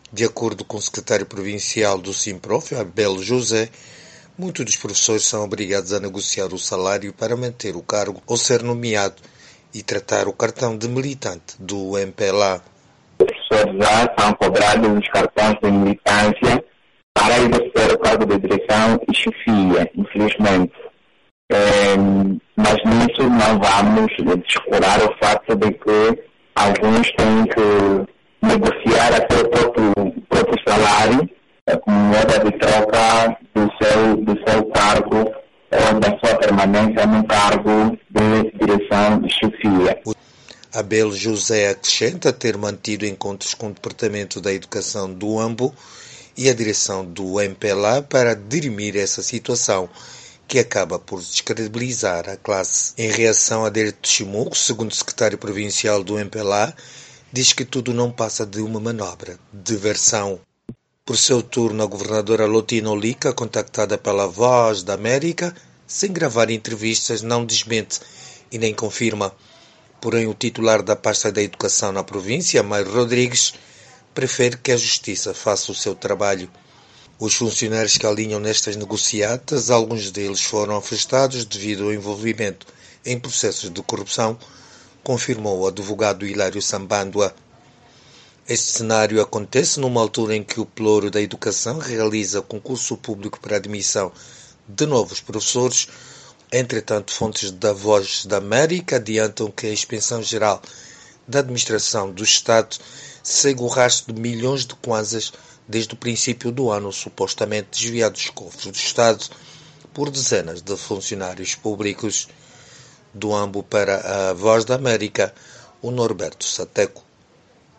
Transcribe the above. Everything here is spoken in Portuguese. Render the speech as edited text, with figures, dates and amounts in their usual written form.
De acordo com o secretário provincial do Simprof, Abel José, muitos dos professores são obrigados a negociar o salário para manter o cargo ou ser nomeado e tratar o cartão de militante do MPLA. Os professores já são cobrados os cartões de militância para exercer o cargo de direção e chefia, infelizmente. Mas nisso não vamos descurar o facto de que alguns têm que negociar até o próprio salário como moeda de troca do seu cargo ou da sua permanência no cargo de direção e chefia. Abel José acrescenta ter mantido encontros com o Departamento da Educação do Huambo e a direção do MPLA para dirimir essa situação, que acaba por descredibilizar a classe. Em reação a Derek Chimuco, segundo o secretário provincial do MPLA, diz que tudo não passa de uma manobra de diversão. Por seu turno, a governadora Lotina Olica, contactada pela Voz da América, sem gravar entrevistas, não desmente e nem confirma. Porém, o titular da pasta da Educação na província, Mário Rodrigues, prefere que a Justiça faça o seu trabalho. Os funcionários que alinham nestas negociatas, alguns deles foram afastados devido ao envolvimento em processos de corrupção, confirmou o advogado Hilário Sambandua. Este cenário acontece numa altura em que o Pelouro da Educação realiza concurso público para admissão de novos professores. Entretanto, fontes da Voz da América adiantam que a Inspeção Geral da Administração do Estado segue o rastro de milhões de kwanzas desde o princípio do ano, supostamente desviados dos cofres do Estado por dezenas de funcionários públicos. Do Huambo para a Voz da América, o Norberto Sateco.